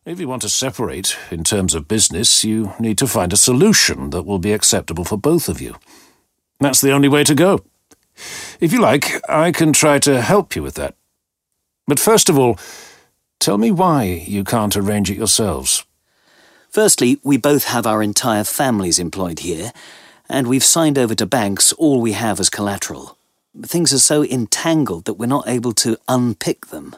If you want to separate in terms of business, you need to find a solution that will be acceptable for both of you. That's the only way to go. If you like, I can try to help you with that. But first of all, tell me why you can't arrange it yourselves. Firstly, we both have our entire families employed here, and we've signed over to banks all we have as collateral. Things are so entangled that we're not able to unpick them.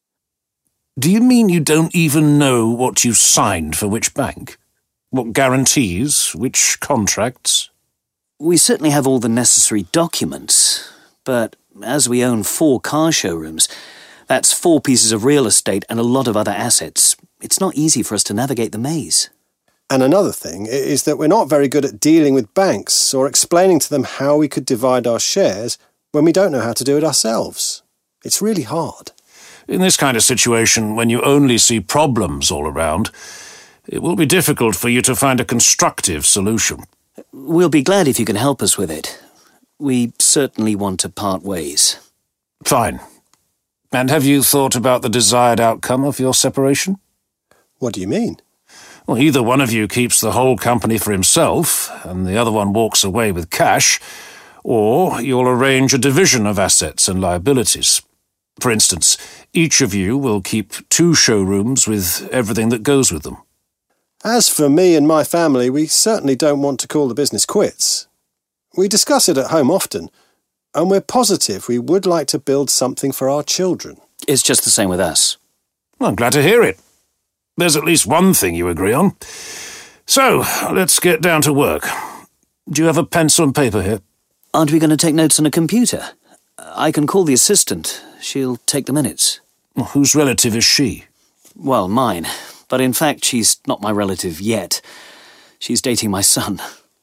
Do you mean you don't even know what you signed for which bank? What guarantees? Which contracts? We certainly have all the necessary documents, but as we own 4 car showrooms, that's 4 pieces of real estate and a lot of other assets. It's not easy for us to navigate the maze. And another thing is that we're not very good at dealing with banks or explaining to them how we could divide our shares when we don't know how to do it ourselves. It's really hard. In this kind of situation, when you only see problems all around, it will be difficult for you to find a constructive solution. We'll be glad if you can help us with it. We certainly want to part ways. Fine. And have you thought about the desired outcome of your separation? What do you mean? Well, either one of you keeps the whole company for himself, and the other one walks away with cash, or you'll arrange a division of assets and liabilities. For instance, each of you will keep 2 showrooms with everything that goes with them. As for me and my family, we certainly don't want to call the business quits. We discuss it at home often, and we're positive we would like to build something for our children. It's just the same with us. Well, I'm glad to hear it. There's at least one thing you agree on. So, let's get down to work. Do you have a pencil and paper here? Aren't we going to take notes on a computer? I can call the assistant. She'll take the minutes. Well, whose relative is she? Well, mine. But in fact, she's not my relative yet. She's dating my son.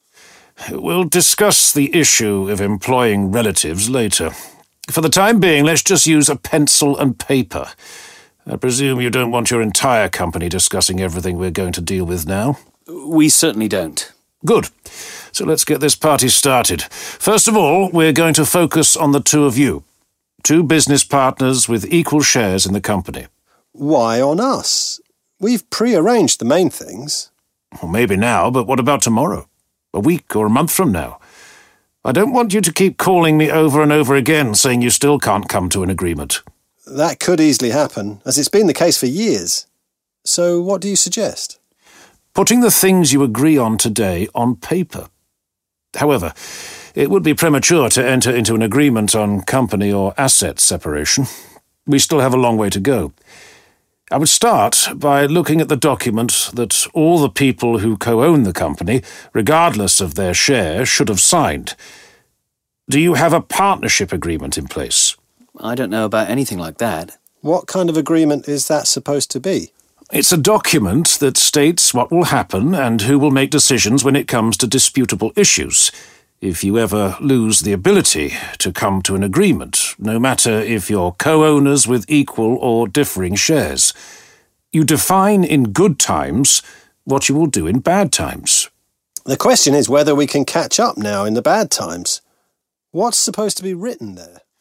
We'll discuss the issue of employing relatives later. For the time being, let's just use a pencil and paper. I presume you don't want your entire company discussing everything we're going to deal with now? We certainly don't. Good. So let's get this party started. First of all, we're going to focus on the 2 of you. 2 business partners with equal shares in the company. Why on us? We've pre-arranged the main things. Well, maybe now, but what about tomorrow? A week or a month from now? I don't want you to keep calling me over and over again saying you still can't come to an agreement. That could easily happen, as it's been the case for years. So what do you suggest? Putting the things you agree on today on paper. However, it would be premature to enter into an agreement on company or asset separation. We still have a long way to go. I would start by looking at the document that all the people who co-own the company, regardless of their share, should have signed. Do you have a partnership agreement in place? I don't know about anything like that. What kind of agreement is that supposed to be? It's a document that states what will happen and who will make decisions when it comes to disputable issues, if you ever lose the ability to come to an agreement, no matter if you're co-owners with equal or differing shares. You define in good times what you will do in bad times. The question is whether we can catch up now in the bad times. What's supposed to be written there?